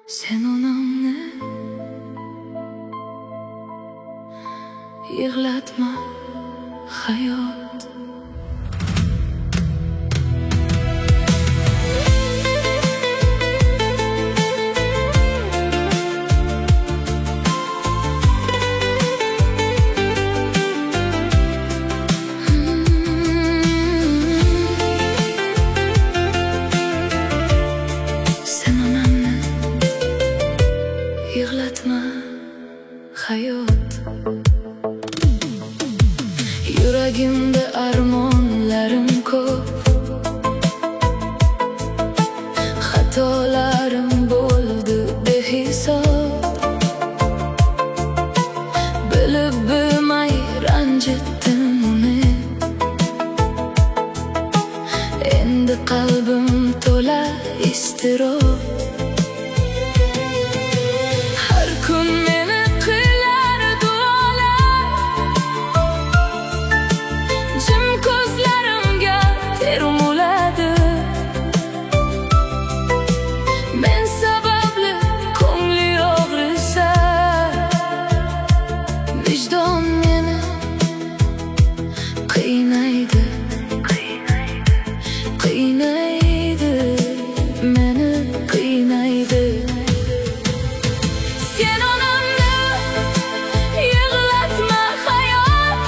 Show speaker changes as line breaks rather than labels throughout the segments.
Sen onamni yig'latma hayot. Sen onamni yig'latma hayot. Yuragimda armonlarim ko'p, xatolarim bo'ldi behisob. Bilib bilmay ranjitdim uni, endi qalbim to'la iztirob. Har kun meni qilar duolar, jim ko'zlarimga termuladi. Men sababli ko'ngli og'risa, vijdon meni qiynaydi, qiynaydi, meni qiynaydi. Sen onamni yig'latma hayot,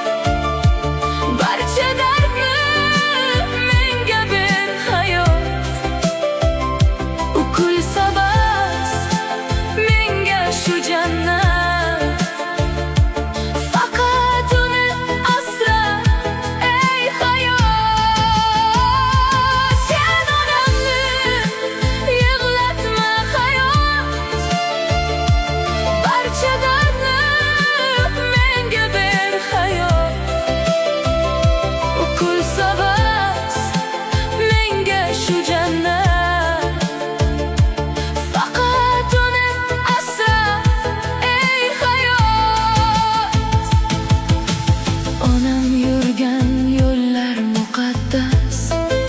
barcha dardni menga ber hayot. U kulsa bas menga shu jannat, faqat uni asra ey hayot. Sen onamni yig'latma hayot, barcha dardni menga ber hayot. U kulsa bas menga shu jannat, faqat uni asra ey hayot. Onam yurgan yo'llar muqaddas,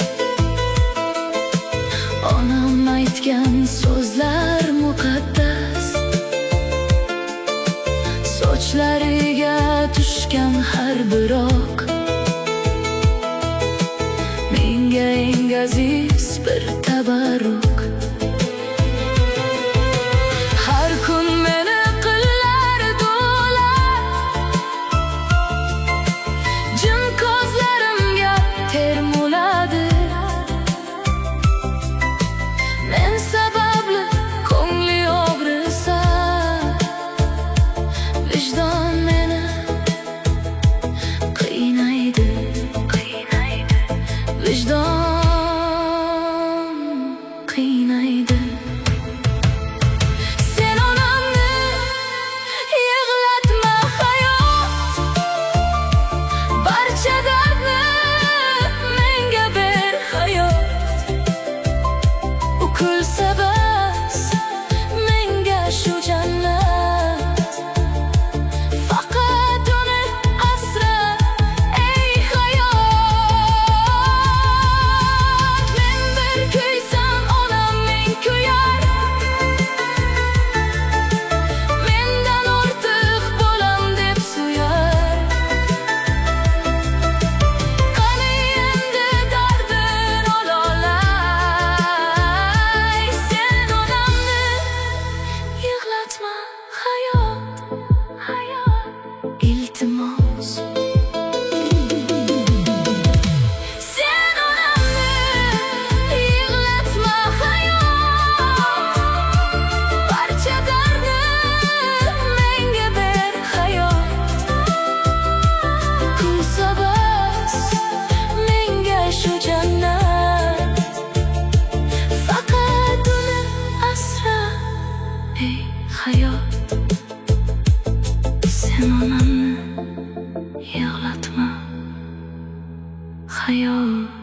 onam aytgan so'zlar muqaddas. Sochlariga tushgan har bir oq menga eng aziz bir tabarruk. Har kun meni qilar duolar, jim ko'zlarimga termuladi. Men sababli ko'ngli og'risa, vijdon meni qiynaydi, vijdon qiynaydi. Sen onamni yig'latma hayot, barcha dardni menga ber hayot. U kulsa bas menga shu jannat, faqat uni asra ey hayot. Men bir kuysam onam ming kuyar, mendan ortiq bo'lam deb suyar. Qani endi dardin ololay. Sen onamni yig'latma hayot, iltimos. Sen onamni yig'latma hayot, barcha dardni menga ber hayot. Kulsa bas menga shu jannat, faqat uni asra ey hayot. Sen onamni yig'latma hayot.